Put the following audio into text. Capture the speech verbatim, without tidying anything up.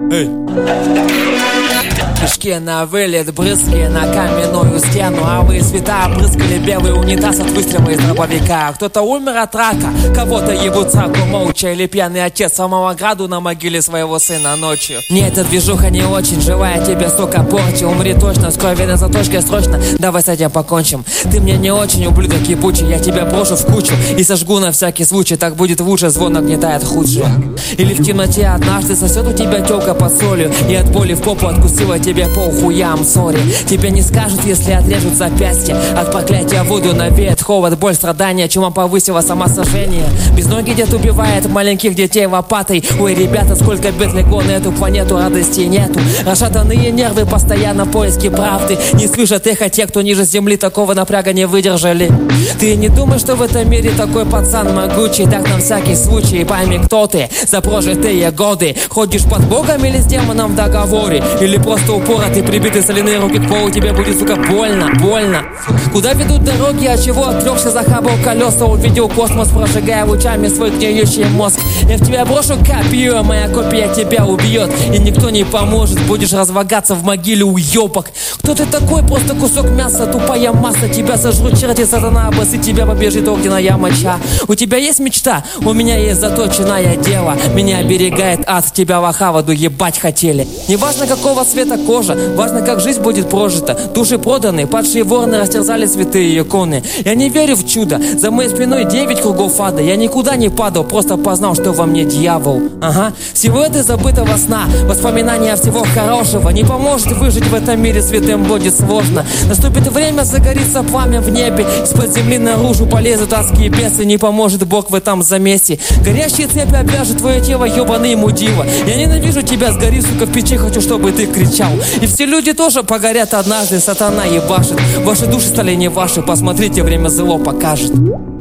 Эй! Кишки на вылет, брызги на каменную стену, а вы света опрыскали белый унитаз от выстрела из дробовика. Кто-то умер от рака, кого-то ебут сраку молча, или пьяный отец самого граду на могиле своего сына ночью. Нет, эта движуха не очень живая, тебе, сука, порчи. Умри точно, скоро видно заточкой срочно, давай с этим покончим. Ты мне не очень, ублюдок ебучий, я тебя брошу в кучу и сожгу на всякий случай, так будет лучше, звон нагнетает худшее. Или в темноте однажды сосет у тебя тёлка под солью, и от боли в попу откусила тебе пол хуям, сори. Тебе не скажут, если отрежут запястье. От проклятия воду навеет холод, боль, страдания, чума повысила самосожжение. Без ноги дед убивает маленьких детей лопатой. Ой, ребята, сколько бед легло на эту планету, радости нету. Расшатанные нервы, постоянно в поиске правды. Не слышат эхо те, кто ниже земли такого напряга не выдержали. Ты не думаешь, что в этом мире такой пацан могучий? Так на всякий случай пойми, кто ты за прожитые годы. Ходишь под Богом или с демоном в договоре? Или просто упоротый, прибитый соляные руки к полу, тебе будет, сука, больно, больно. Куда ведут дороги, от чего отрёкся, захабал колеса, увидел космос, прожигая лучами свой гниющий мозг. Я в тебя брошу копье, моя копия тебя убьет, и никто не поможет, будешь разлагаться в могиле, уёбок. Кто ты такой? Просто кусок мяса, тупая масса. Тебя сожрут черти, сатана, обосы, тебя побежит огненная моча. У тебя есть мечта? У меня есть заточенное дело. Меня оберегает ад, тебя в Ахаваду ебать хотели. Неважно, какого цвета кожа, важно, как жизнь будет прожита. Души проданы, падшие вороны растерзали святые иконы. Я не верю в чудо, за моей спиной девять кругов ада. Я никуда не падал, просто познал, что во мне дьявол. Ага, силуэты забытого сна, воспоминания всего хорошего. Не поможет выжить в этом мире, святым будет сложно. Наступит время, загорится пламя в небе, из-под земли наружу полезут адские бесы. Не поможет Бог в этом замесе. Горящие цепи обвяжут твое тело, ебаный мудила. Я ненавижу тебя, сгори, сука, в печи, хочу, чтобы ты кричал. И все люди тоже погорят однажды, сатана ебашит. Ваши души стали не ваши, посмотрите, время зло покажет.